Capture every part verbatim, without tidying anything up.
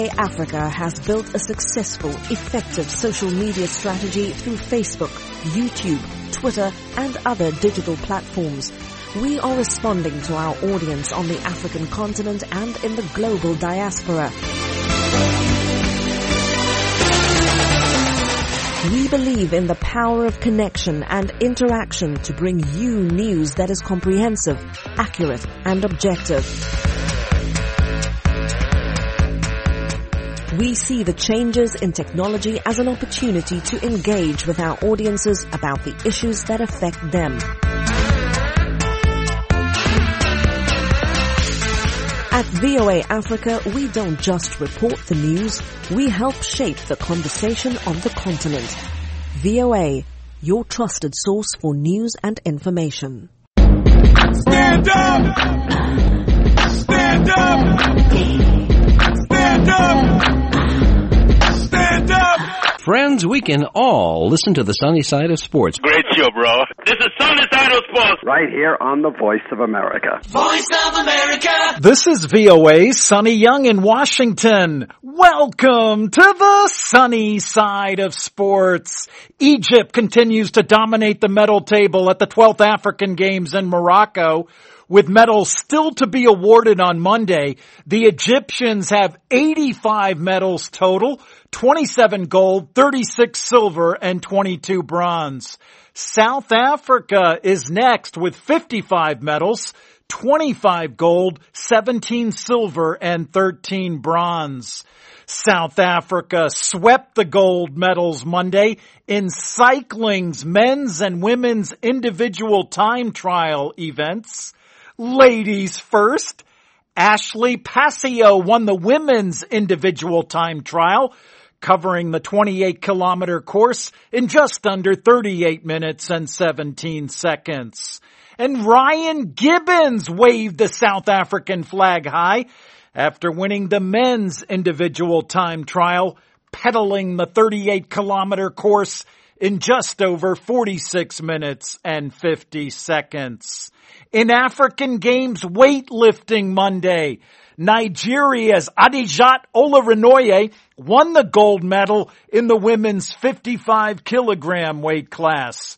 Africa has built a successful, effective social media strategy through Facebook, YouTube, Twitter, and other digital platforms. We are responding to our audience on the African continent and in the global diaspora. We believe in the power of connection and interaction to bring you news that is comprehensive, accurate, and objective. We see the changes in technology as an opportunity to engage with our audiences about the issues that affect them. At V O A Africa, we don't just report the news, we help shape the conversation on the continent. V O A, your trusted source for news and information. Stand up! Stand up! Stand up! Stand up! Friends, we can all listen to the sunny side of sports. Great show, bro. This is Sunny Side of Sports. Right here on the Voice of America. Voice of America. This is V O A's Sonny Young in Washington. Welcome to the sunny side of sports. Egypt continues to dominate the medal table at the twelfth African Games in Morocco. With medals still to be awarded on Monday, the Egyptians have eighty-five medals total, twenty-seven gold, thirty-six silver, and twenty-two bronze. South Africa is next with fifty-five medals, twenty-five gold, seventeen silver, and thirteen bronze. South Africa swept the gold medals Monday in cycling's men's and women's individual time trial events. Ladies first, Ashley Passio won the women's individual time trial, covering the twenty-eight kilometer course in just under thirty-eight minutes and seventeen seconds. And Ryan Gibbons waved the South African flag high after winning the men's individual time trial, pedaling the thirty-eight kilometer course in just over forty-six minutes and fifty seconds. In African Games weightlifting Monday, Nigeria's Adijat Olarinoye won the gold medal in the women's fifty-five kilogram weight class.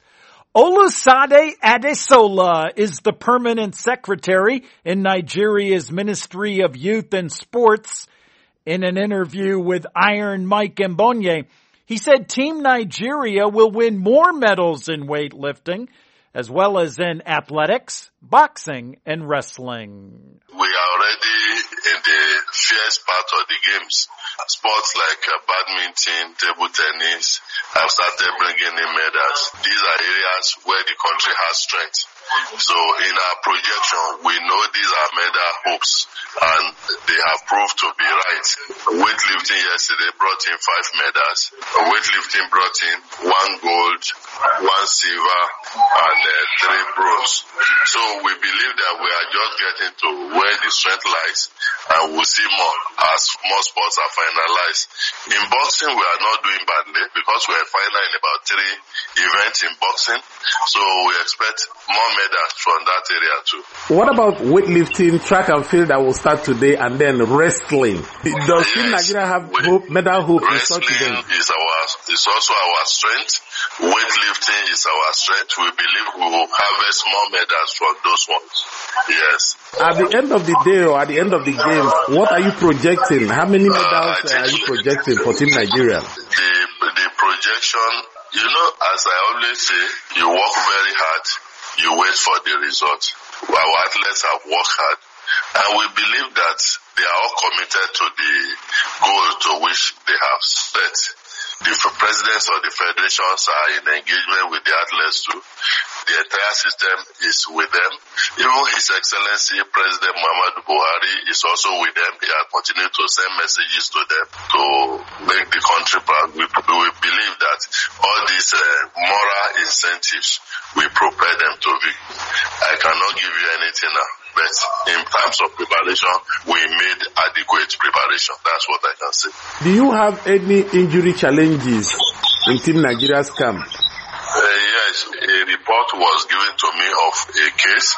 Olusade Adesola is the permanent secretary in Nigeria's Ministry of Youth and Sports. In an interview with Iron Mike Mbonye, he said Team Nigeria will win more medals in weightlifting, as well as in athletics, boxing, and wrestling. We are already in the fierce part of the games. Sports like uh, badminton, table tennis have started bringing in medals. These are areas where the country has strength. So in our projection, we know these are medal hopes, and they have proved to be right. Weightlifting yesterday brought in five medals. Weightlifting brought in one gold, one silver, and uh, three bronze. So we believe that we are just getting to where the strength lies, and we'll see more as more sports are finalized. In boxing, we are not doing badly because we are final in about three events in boxing. So we expect more medals from that area too. What about weightlifting, track and field that will start today, and then wrestling? Does Team yes, Nigeria have hope, medal hope in such events? Wrestling is our is also our strength. Weightlifting is our strength. We believe we will harvest more medals from those ones. Yes. At the end of the day or at the end of the game, what are you projecting? How many medals uh, are you projecting for Team Nigeria? The, the projection, you know, as I always say, you work very hard, you wait for the result. Our athletes have worked hard, and we believe that they are all committed to the goal to which they have set. The presidents of the federations are in engagement with the athletes too. The entire system is with them. Even His Excellency President Muhammadu Buhari is also with them. They are continuing to send messages to them to make the country proud. We, we believe that all these uh, moral incentives will propel them to victory. I cannot give you anything now, but in terms of preparation, we made adequate preparation. That's what I can say. Do you have any injury challenges in Team Nigeria's camp? Uh, yes, a report was given to me of a case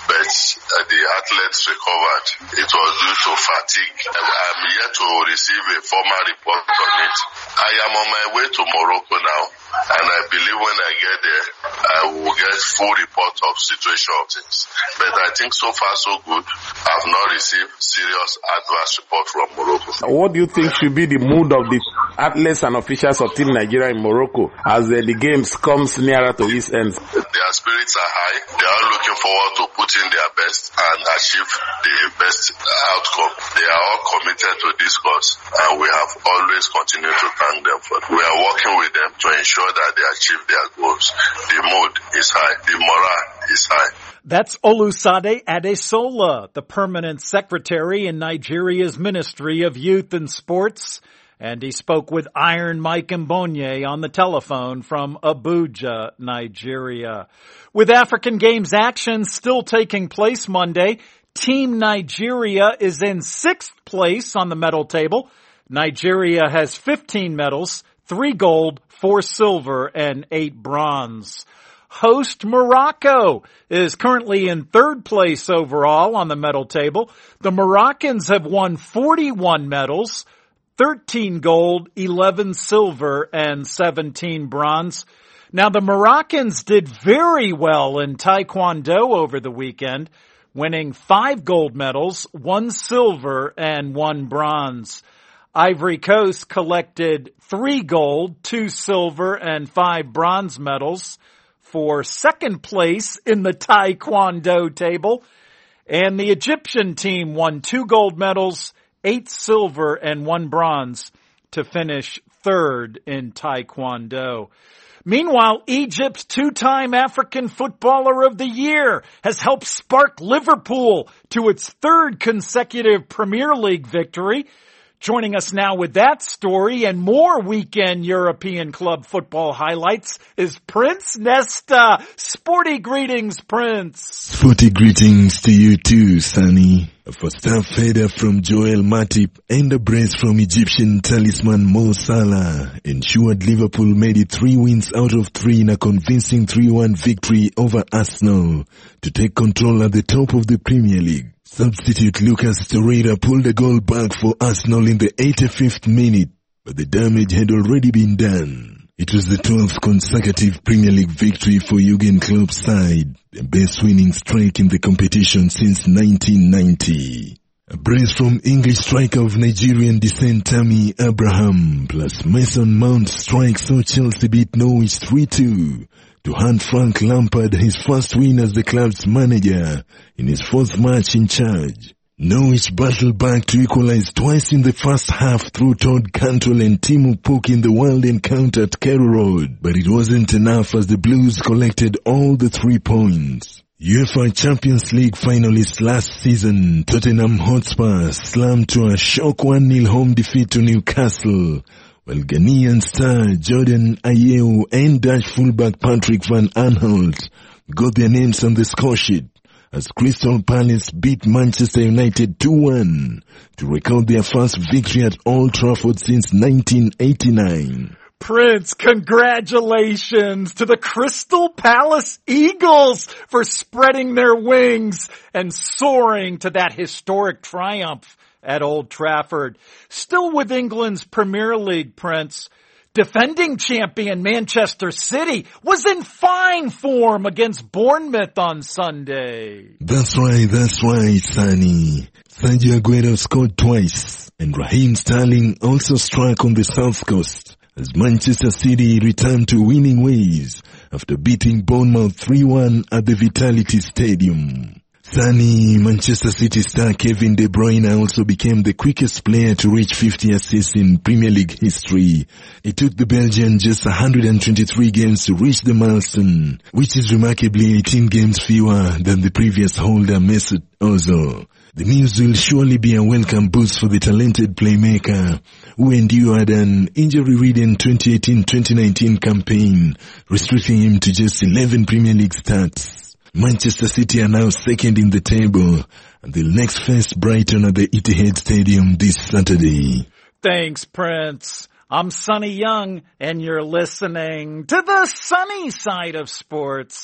but uh, the athletes recovered. It was due to fatigue. I'm yet to receive a formal report on it. I am on my way to Morocco now, and I believe when I get there, I will get full report of situation of things. But I think so far so good. I've not received serious adverse report from Morocco. What do you think should be the mood of the athletes and officials of Team Nigeria in Morocco as uh, the games comes nearer to its end? Their spirits are high. They are looking forward to put in their best and achieve the best outcome. They are all committed to this cause, and we have always continued to thank them for it. We are working with them to ensure that they achieve their goals. The mood is high. The morale is high. That's Olusade Adesola, the permanent secretary in Nigeria's Ministry of Youth and Sports. And he spoke with Iron Mike Mbonye on the telephone from Abuja, Nigeria. With African Games action still taking place Monday, Team Nigeria is in sixth place on the medal table. Nigeria has fifteen medals, three gold, four silver, and eight bronze. Host Morocco is currently in third place overall on the medal table. The Moroccans have won forty-one medals, thirteen gold, eleven silver, and seventeen bronze. Now, the Moroccans did very well in Taekwondo over the weekend, winning five gold medals, one silver, and one bronze. Ivory Coast collected three gold, two silver, and five bronze medals for second place in the Taekwondo table. And the Egyptian team won two gold medals, eight silver, and one bronze to finish third in Taekwondo. Meanwhile, Egypt's two-time African Footballer of the Year has helped spark Liverpool to its third consecutive Premier League victory. Joining us now with that story and more weekend European club football highlights is Prince Nesta. Sporty greetings, Prince. Sporty greetings to you too, Sonny. A first-half header from Joel Matip and a brace from Egyptian talisman Mo Salah ensured Liverpool made it three wins out of three in a convincing three one victory over Arsenal to take control at the top of the Premier League. Substitute Lucas Torreira pulled a goal back for Arsenal in the eighty-fifth minute, but the damage had already been done. It was the twelfth consecutive Premier League victory for Jurgen Klopp's side, the best winning streak in the competition since nineteen ninety. A brace from English striker of Nigerian descent Tammy Abraham plus Mason Mount strike saw Chelsea beat Norwich three two. To hand Frank Lampard his first win as the club's manager in his fourth match in charge. Norwich battled back to equalize twice in the first half through Todd Cantwell and Timu Puk in the wild encounter at Carrow Road, but it wasn't enough as the Blues collected all the three points. UEFA Champions League finalists last season, Tottenham Hotspur slammed to a shock one nil home defeat to Newcastle, while Ghanaian star Jordan Ayew and Dutch fullback Patrick van Aanholt got their names on the score sheet as Crystal Palace beat Manchester United two one to record their first victory at Old Trafford since nineteen eighty-nine. Prince, congratulations to the Crystal Palace Eagles for spreading their wings and soaring to that historic triumph at Old Trafford. Still with England's Premier League, Prince, defending champion Manchester City was in fine form against Bournemouth on Sunday. That's right, that's right, Sonny. Sergio Aguero scored twice, and Raheem Sterling also struck on the South Coast as Manchester City returned to winning ways after beating Bournemouth three one at the Vitality Stadium. Sunny, Manchester City star Kevin De Bruyne also became the quickest player to reach fifty assists in Premier League history. It took the Belgian just one hundred twenty-three games to reach the milestone, which is remarkably eighteen games fewer than the previous holder Mesut Ozil. The news will surely be a welcome boost for the talented playmaker who endured an injury-ridden twenty eighteen twenty nineteen campaign, restricting him to just eleven Premier League starts. Manchester City are now second in the table, and they'll next face Brighton at the Etihad Stadium this Saturday. Thanks, Prince. I'm Sonny Young, and you're listening to the sunny side of sports.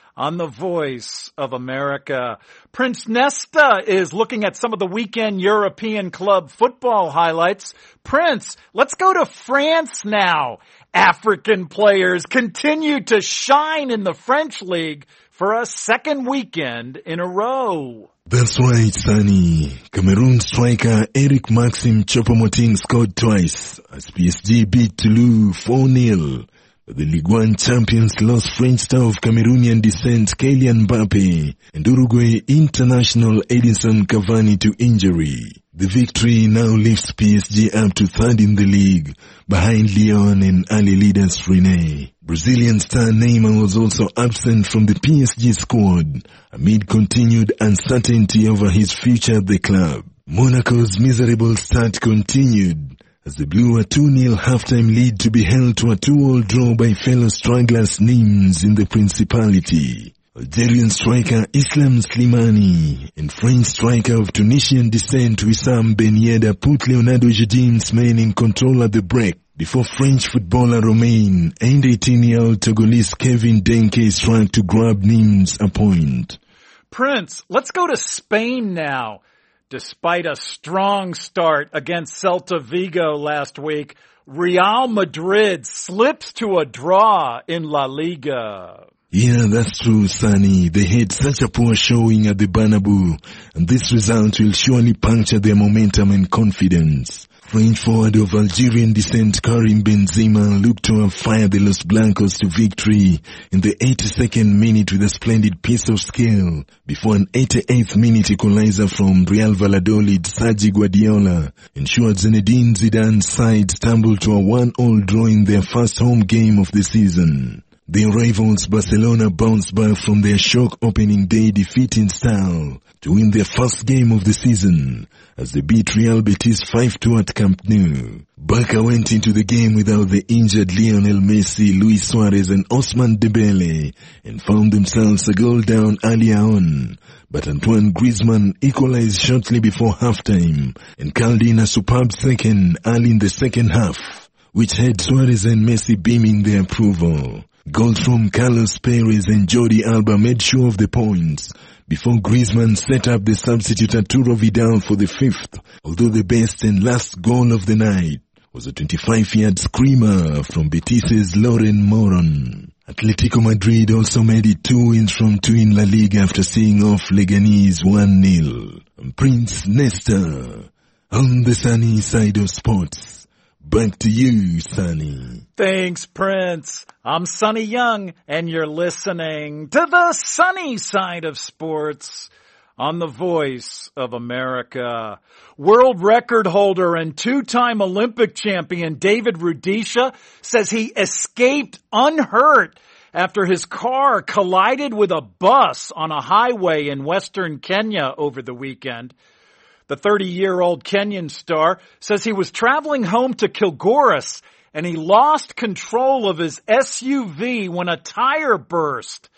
on the Voice of America. Prince Nesta is looking at some of the weekend European club football highlights. Prince, let's go to France now. African players continue to shine in the French league for a second weekend in a row. That's right, Sonny. Cameroon striker Eric Maxim Choupo-Moting scored twice as P S G beat Toulouse four nil. But the Ligue one champions lost French star of Cameroonian descent Kylian Mbappe and Uruguay international Edinson Cavani to injury. The victory now lifts P S G up to third in the league, behind Lyon and early leaders Rennes. Brazilian star Neymar was also absent from the P S G squad amid continued uncertainty over his future at the club. Monaco's miserable start continued as they blew a two nil halftime lead to be held to a two-all draw by fellow stragglers Nîmes in the Principality. Algerian striker Islam Slimani and French striker of Tunisian descent Wissam Ben Yedder put Leonardo Jardine's men in control at the break before French footballer Romain and eighteen-year-old Togolese Kevin Denke struck to grab Nîmes a point. Prince, let's go to Spain now. Despite a strong start against Celta Vigo last week, Real Madrid slips to a draw in La Liga. Yeah, that's true, Sonny. They had such a poor showing at the Bernabeu, and this result will surely puncture their momentum and confidence. French forward of Algerian descent Karim Benzema looked to have fired the Los Blancos to victory in the eighty-second minute with a splendid piece of skill before an eighty-eighth minute equalizer from Real Valladolid Sergi Guardiola ensured Zinedine Zidane's side stumbled to a one-all draw in their first home game of the season. Their rivals Barcelona bounced back from their shock opening day defeat in style to win their first game of the season as they beat Real Betis five two at Camp Nou. Barca went into the game without the injured Lionel Messi, Luis Suarez and Ousmane Dembele and found themselves a goal down earlier on. But Antoine Griezmann equalized shortly before halftime and called in a superb second early in the second half, which had Suarez and Messi beaming their approval. Goals from Carlos Perez and Jordi Alba made sure of the points before Griezmann set up the substitute Arturo Vidal for the fifth, although the best and last goal of the night was a twenty-five-yard screamer from Betis' Lauren Moron. Atletico Madrid also made it two wins from two in La Liga after seeing off Leganés one nil. Prince Nesta on the sunny side of sports. Back to you, Sonny. Thanks, Prince. I'm Sonny Young, and you're listening to the sunny side of sports on the Voice of America. World record holder and two-time Olympic champion David Rudisha says he escaped unhurt after his car collided with a bus on a highway in western Kenya over the weekend. The thirty-year-old Kenyan star says he was traveling home to Kilgoris and he lost control of his S U V when a tire burst.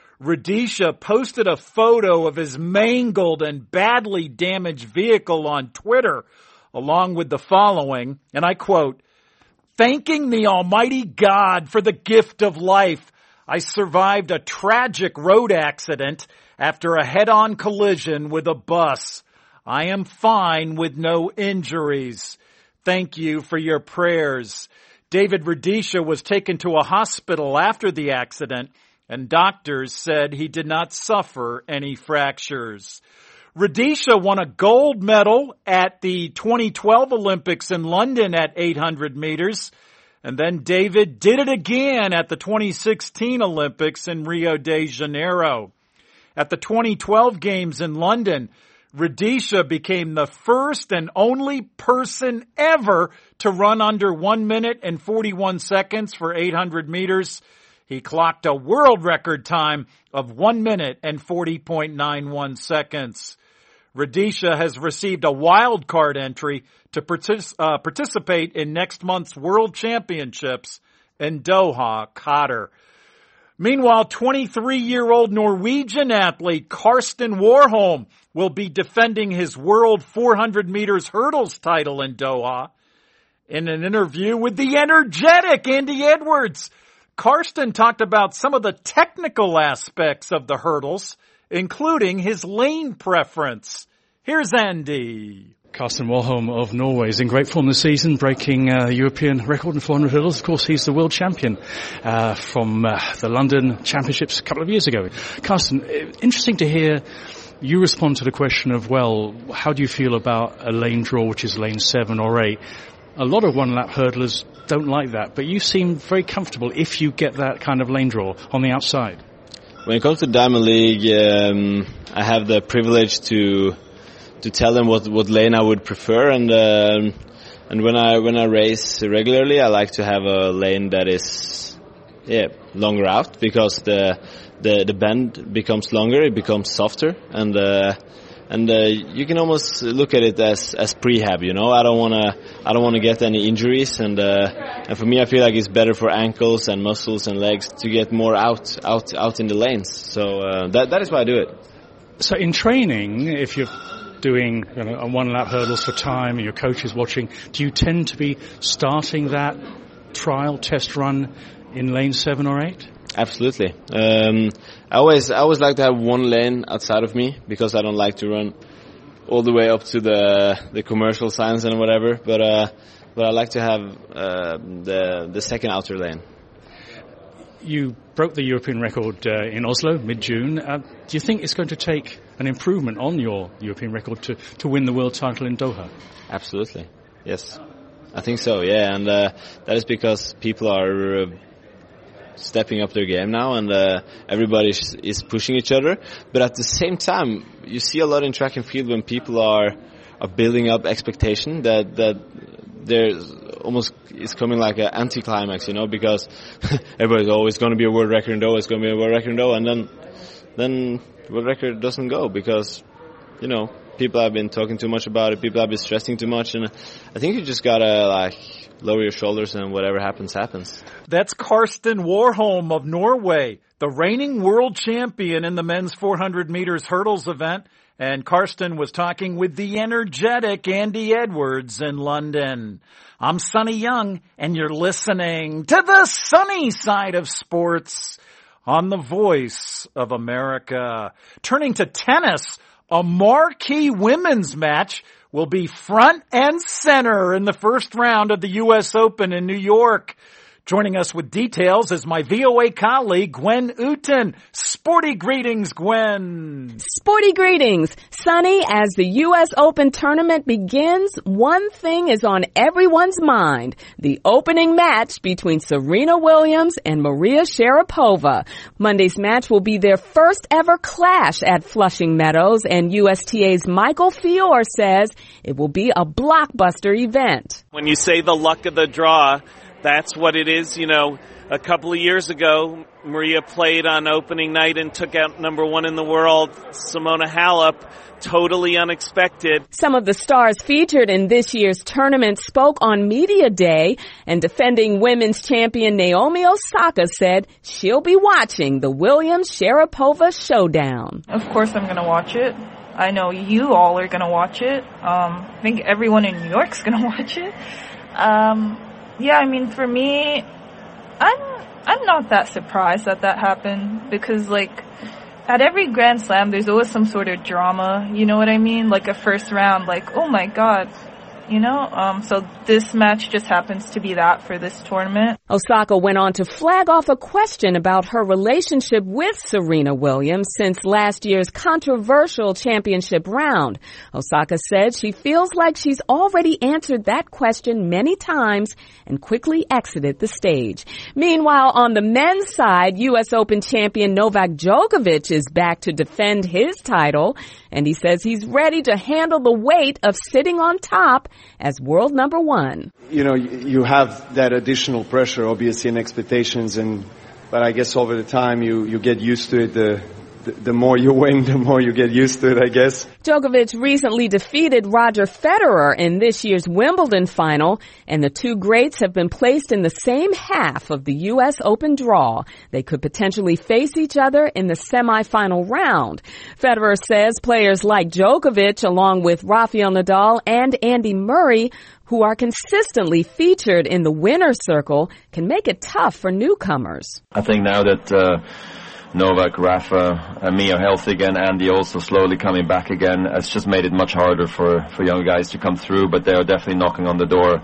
Rudisha posted a photo of his mangled and badly damaged vehicle on Twitter, along with the following, and I quote, "Thanking the Almighty God for the gift of life, I survived a tragic road accident after a head-on collision with a bus. I am fine with no injuries. Thank you for your prayers." David Rudisha was taken to a hospital after the accident, and doctors said he did not suffer any fractures. Rudisha won a gold medal at the twenty twelve Olympics in London at eight hundred meters, and then David did it again at the twenty sixteen Olympics in Rio de Janeiro. At the twenty twelve Games in London, Rudisha became the first and only person ever to run under one minute and forty-one seconds for eight hundred meters. He clocked a world record time of one minute and forty point nine one seconds. Rudisha has received a wild card entry to partic- uh, participate in next month's World Championships in Doha, Qatar. Meanwhile, twenty-three-year-old Norwegian athlete Karsten Warholm will be defending his world four hundred meters hurdles title in Doha. In an interview with the energetic Andy Edwards, Karsten talked about some of the technical aspects of the hurdles, including his lane preference. Here's Andy. Karsten Warholm of Norway is in great form this season, breaking uh, European record in four hundred hurdles. Of course, he's the world champion uh, from uh, the London Championships a couple of years ago. Karsten, interesting to hear you respond to the question of, well, how do you feel about a lane draw, which is lane seven or eight? A lot of one-lap hurdlers don't like that, but you seem very comfortable if you get that kind of lane draw on the outside. When it comes to Diamond League, um, I have the privilege to to tell them what, what lane I would prefer, and um, and when I when I race regularly, I like to have a lane that is yeah longer out, because the the the bend becomes longer, it becomes softer, and. Uh, And uh, you can almost look at it as as prehab, you know. I don't want to I don't want to get any injuries, and uh, and for me, I feel like it's better for ankles and muscles and legs to get more out out out in the lanes. So uh, that that is why I do it. So in training, if you're doing you know, a one lap hurdles for time, and your coach is watching, do you tend to be starting that trial test run in lane seven or eight? Absolutely. Um, I always, I always like to have one lane outside of me, because I don't like to run all the way up to the the commercial signs and whatever. But uh, but I like to have uh, the the second outer lane. You broke the European record uh, in Oslo mid-June. Uh, do you think it's going to take an improvement on your European record to to win the world title in Doha? Absolutely. Yes, I think so. Yeah, and uh, that is because people are. Uh, stepping up their game now, and uh, everybody is pushing each other. But at the same time, you see a lot in track and field when people are are building up expectation that that there's almost it's coming like an anticlimax, you know, because everybody's always going to be a world record in Doha, it's going to be a world record in Doha, and then then world record doesn't go, because you know people have been talking too much about it, people have been stressing too much, and I think you just gotta like lower your shoulders, and whatever happens, happens. That's Karsten Warholm of Norway, the reigning world champion in the men's four hundred meters hurdles event. And Karsten was talking with the energetic Andy Edwards in London. I'm Sonny Young, and you're listening to the sunny side of sports on the Voice of America. Turning to tennis, a marquee women's match will be front and center in the first round of the U S Open in New York. Joining us with details is my V O A colleague, Gwen Uten. Sporty greetings, Gwen. Sporty greetings. Sonny, as the U S Open tournament begins, one thing is on everyone's mind. The opening match between Serena Williams and Maria Sharapova. Monday's match will be their first ever clash at Flushing Meadows, and U S T A's Michael Fiore says it will be a blockbuster event. When you say the luck of the draw, that's what it is. You know, a couple of years ago, Maria played on opening night and took out number one in the world, Simona Halep. Totally unexpected. Some of the stars featured in this year's tournament spoke on Media Day, and defending women's champion Naomi Osaka said she'll be watching the Williams-Sharapova showdown. Of course I'm going to watch it. I know you all are going to watch it. Um, I think everyone in New York's going to watch it. Um... Yeah, I mean, for me, I'm I'm not that surprised that that happened, because, like, at every Grand Slam, there's always some sort of drama, you know what I mean? Like a first round, like, oh my god, you know? Um, so this match just happens to be that for this tournament. Osaka went on to flag off a question about her relationship with Serena Williams since last year's controversial championship round. Osaka said she feels like she's already answered that question many times and quickly exited the stage. Meanwhile, on the men's side, U S Open champion Novak Djokovic is back to defend his title, and he says he's ready to handle the weight of sitting on top as world number one. You know, you have that additional pressure, obviously, and expectations, and but I guess over the time you, you get used to it. The the, the more you win, the more you get used to it, I guess. Djokovic recently defeated Roger Federer in this year's Wimbledon final, and the two greats have been placed in the same half of the U S Open draw. They could potentially face each other in the semifinal round. Federer says players like Djokovic, along with Rafael Nadal and Andy Murray, who are consistently featured in the winner's circle, can make it tough for newcomers. I think now that uh, Novak, Rafa, and me are healthy again, Andy also slowly coming back again, it's just made it much harder for, for young guys to come through, but they are definitely knocking on the door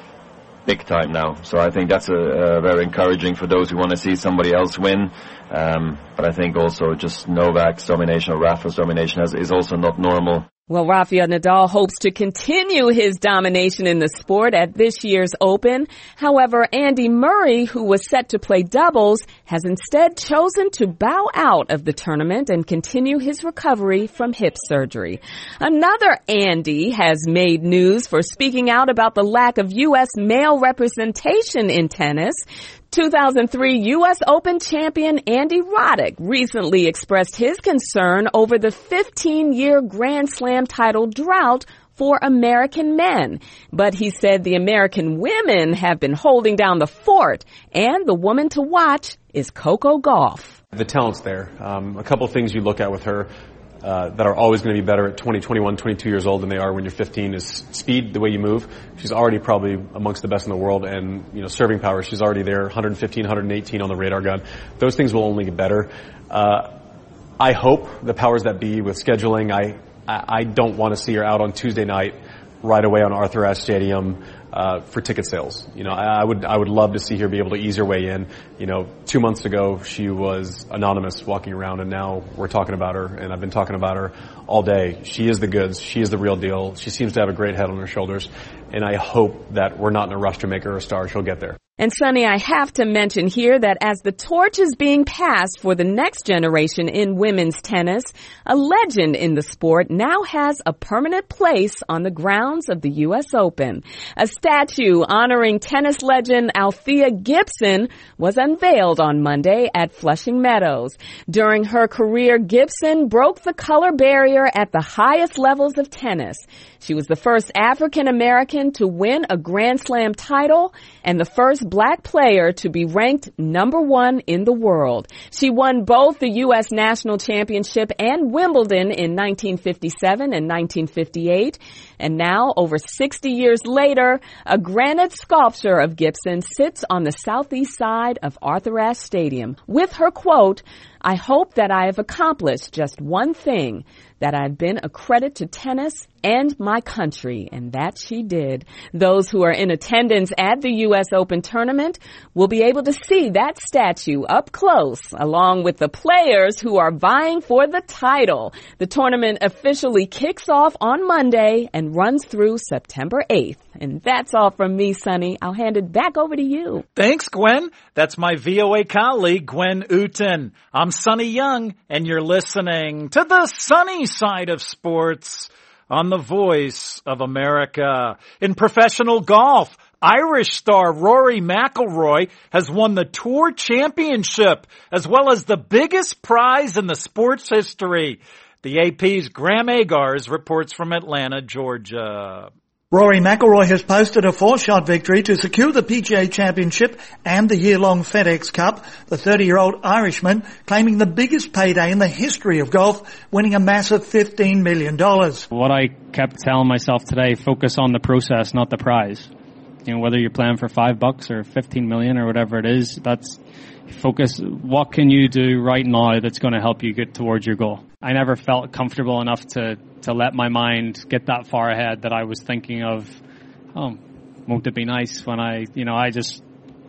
big time now. So I think that's a, a very encouraging for those who want to see somebody else win. Um, but I think also just Novak's domination or Rafa's domination has, is also not normal. Well, Rafael Nadal hopes to continue his domination in the sport at this year's Open. However, Andy Murray, who was set to play doubles, has instead chosen to bow out of the tournament and continue his recovery from hip surgery. Another Andy has made news for speaking out about the lack of U S male representation in tennis. two thousand three U S Open champion Andy Roddick recently expressed his concern over the fifteen-year Grand Slam title drought for American men. But he said the American women have been holding down the fort, and the woman to watch is Coco Gauff. The talent's there. Um, a couple of things you look at with her uh, that are always going to be better at twenty, twenty-one, twenty-two years old than they are when you're fifteen is speed, the way you move. She's already probably amongst the best in the world, and, you know, serving power, she's already there, one fifteen, one eighteen on the radar gun. Those things will only get better. Uh, I hope the powers that be with scheduling, I, I don't want to see her out on Tuesday night right away on Arthur Ashe Stadium uh, for ticket sales. You know, I, I would I would love to see her be able to ease her way in. You know, two months ago she was anonymous walking around, and now we're talking about her, and I've been talking about her all day. She is the goods. She is the real deal. She seems to have a great head on her shoulders, and I hope that we're not in a rush to make her a star. She'll get there. And Sonny, I have to mention here that as the torch is being passed for the next generation in women's tennis, a legend in the sport now has a permanent place on the grounds of the U S Open. A statue honoring tennis legend Althea Gibson was unveiled on Monday at Flushing Meadows. During her career, Gibson broke the color barrier at the highest levels of tennis. She was the first African American to win a Grand Slam title and the first black player to be ranked number one in the world. She won both the U S National Championship and Wimbledon in nineteen fifty-seven and nineteen fifty-eight. And now, over sixty years later, a granite sculpture of Gibson sits on the southeast side of Arthur Ashe Stadium with her quote, "I hope that I have accomplished just one thing, that I've been a credit to tennis and my country," and that she did. Those who are in attendance at the U S Open tournament will be able to see that statue up close, along with the players who are vying for the title. The tournament officially kicks off on Monday and runs through September eighth. And that's all from me, Sonny. I'll hand it back over to you. Thanks, Gwen. That's my V O A colleague, Gwen Uten. I'm Sonny Young, and you're listening to the sunny side of sports on the Voice of America. In professional golf, Irish star Rory McIlroy has won the Tour Championship, as well as the biggest prize in the sport's history. The A P's Graham Agars reports from Atlanta, Georgia. Rory McIlroy has posted a four-shot victory to secure the P G A Championship and the year-long FedEx Cup. The thirty-year-old Irishman claiming the biggest payday in the history of golf, winning a massive fifteen million dollars. What I kept telling myself today, focus on the process, not the prize. You know, whether you're playing for five bucks or fifteen million or whatever it is, that's focus. What can you do right now that's going to help you get towards your goal? I never felt comfortable enough to, to let my mind get that far ahead that I was thinking of, oh, won't it be nice when I, you know, I just,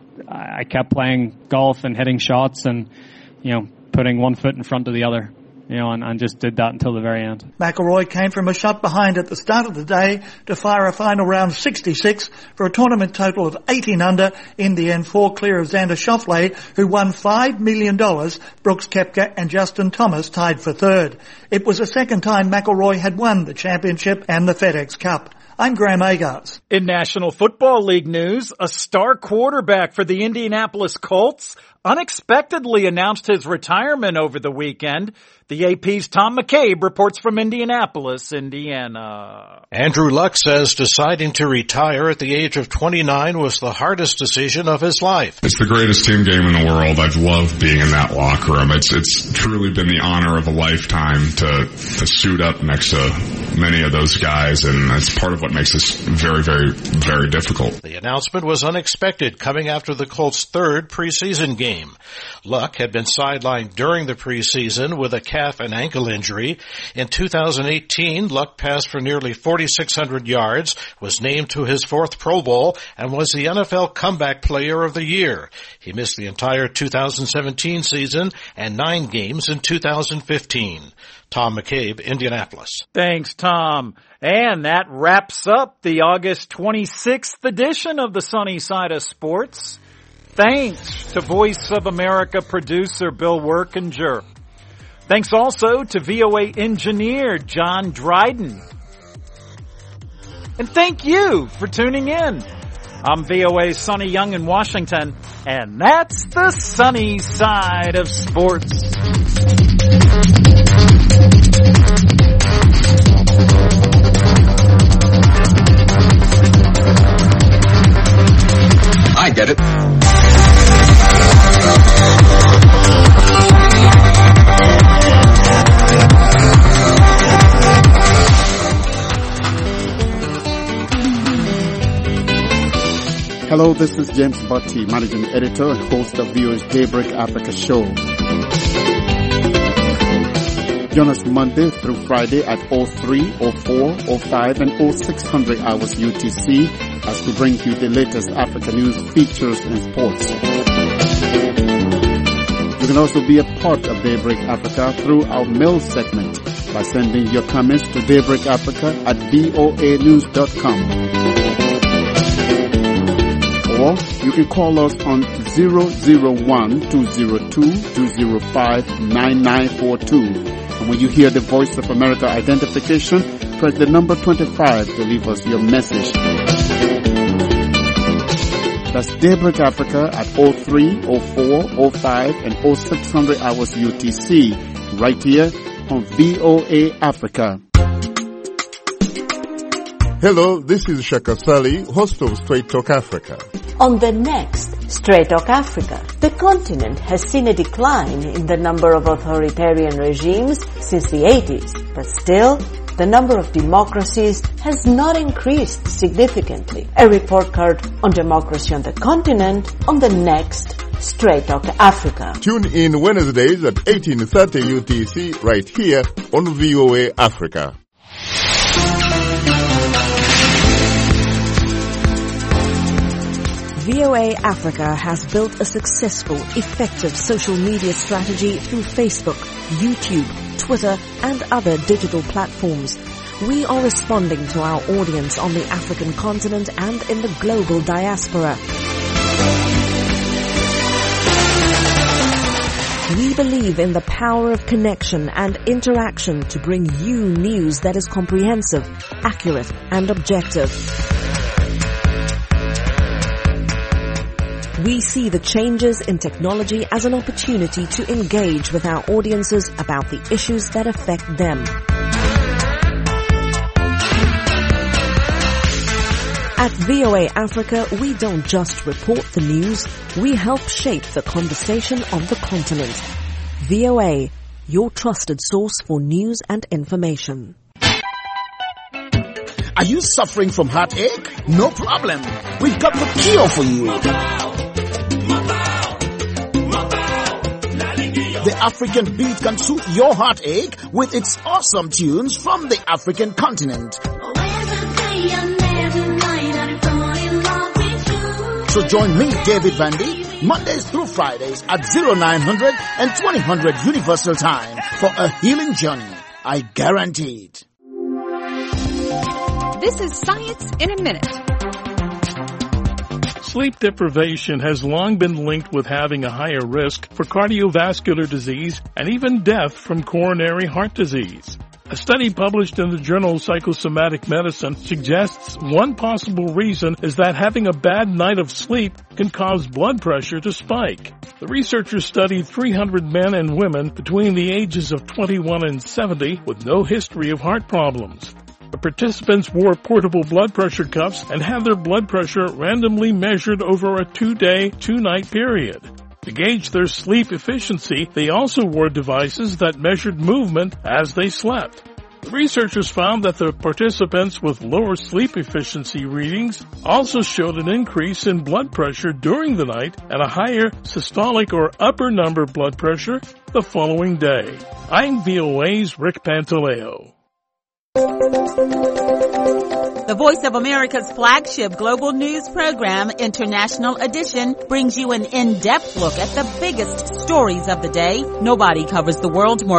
I kept playing golf and hitting shots and, you know, putting one foot in front of the other. You know, and, and just did that until the very end. McIlroy came from a shot behind at the start of the day to fire a final round sixty-six for a tournament total of eighteen under. In the end, four clear of Xander Schauffele, who won five million dollars. Brooks Koepka and Justin Thomas tied for third. It was the second time McIlroy had won the championship and the FedEx Cup. I'm Graham Agars. In National Football League news, a star quarterback for the Indianapolis Colts, unexpectedly announced his retirement over the weekend. The A P's Tom McCabe reports from Indianapolis, Indiana. Andrew Luck says deciding to retire at the age of twenty-nine was the hardest decision of his life. It's the greatest team game in the world. I've loved being in that locker room. It's it's truly been the honor of a lifetime to, to suit up next to many of those guys, and that's part of what makes this very, very, very difficult. The announcement was unexpected, coming after the Colts' third preseason game. Luck had been sidelined during the preseason with a calf and ankle injury. In two thousand eighteen, Luck passed for nearly forty-six hundred yards, was named to his fourth Pro Bowl, and was the N F L Comeback Player of the Year. He missed the entire two thousand seventeen season and nine games in two thousand fifteen. Tom McCabe, Indianapolis. Thanks, Tom. And that wraps up the August twenty-sixth edition of the Sunny Side of Sports. Thanks to Voice of America producer Bill Workinger. Thanks also to V O A engineer John Dryden. And thank you for tuning in. I'm V O A's Sonny Young in Washington, and that's the Sunny Side of Sports. I get it. Hello, this is James Butty, Managing Editor and host of V O A's Daybreak Africa show. Join us Monday through Friday at oh three, oh four, oh five, and oh six hundred hours U T C as we bring you the latest Africa news, features, and sports. You can also be a part of Daybreak Africa through our mail segment by sending your comments to daybreakafrica at voa news dot com. Or you can call us on zero zero one, two zero two, two zero five, nine nine four two. And when you hear the Voice of America identification, press the number twenty-five to leave us your message. That's Daybreak Africa at oh three, oh four, oh five, and oh six hundred hours U T C, right here on V O A Africa. Hello, this is Shaka Sali, host of Straight Talk Africa. On the next Straight Talk Africa, the continent has seen a decline in the number of authoritarian regimes since the eighties, but still, the number of democracies has not increased significantly. A report card on democracy on the continent on the next Straight Talk Africa. Tune in Wednesdays at eighteen thirty U T C right here on V O A Africa. V O A Africa has built a successful, effective social media strategy through Facebook, YouTube, Twitter, and other digital platforms. We are responding to our audience on the African continent and in the global diaspora. We believe in the power of connection and interaction to bring you news that is comprehensive, accurate, and objective. We see the changes in technology as an opportunity to engage with our audiences about the issues that affect them. At V O A Africa, we don't just report the news, we help shape the conversation on the continent. V O A, your trusted source for news and information. Are you suffering from heartache? No problem. We've got the cure for you. The African beat can soothe your heartache with its awesome tunes from the African continent. So join me, David Vandy, Mondays through Fridays at oh nine hundred and twenty hundred Universal Time for a healing journey. I guarantee it. This is Science in a Minute. Sleep deprivation has long been linked with having a higher risk for cardiovascular disease and even death from coronary heart disease. A study published in the journal Psychosomatic Medicine suggests one possible reason is that having a bad night of sleep can cause blood pressure to spike. The researchers studied three hundred men and women between the ages of twenty-one and seventy with no history of heart problems. The participants wore portable blood pressure cuffs and had their blood pressure randomly measured over a two-day, two-night period. To gauge their sleep efficiency, they also wore devices that measured movement as they slept. The researchers found that the participants with lower sleep efficiency readings also showed an increase in blood pressure during the night and a higher systolic or upper number blood pressure the following day. I'm V O A's Rick Pantaleo. The Voice of America's flagship global news program, International Edition, brings you an in-depth look at the biggest stories of the day. Nobody covers the world more